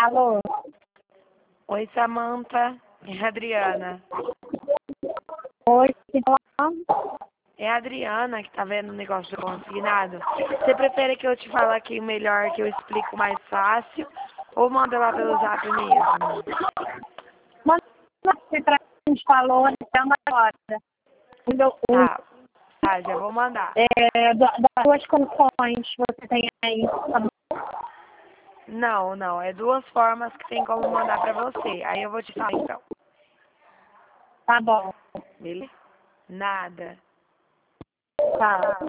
Alô? Oi, Samantha. É a Adriana. Oi, quem tá falando? É a Adriana que tá vendo o negócio do consignado. Você prefere que eu te fale aqui melhor, que eu explico mais fácil, ou manda lá pelo zap mesmo? Manda você pra gente falou, então agora. Tá, tá, já vou mandar. Das duas condições você tem aí, tá bom? Não, é duas formas que tem como mandar pra você. Aí eu vou te falar então. Tá bom. Beleza? Nada. Tá.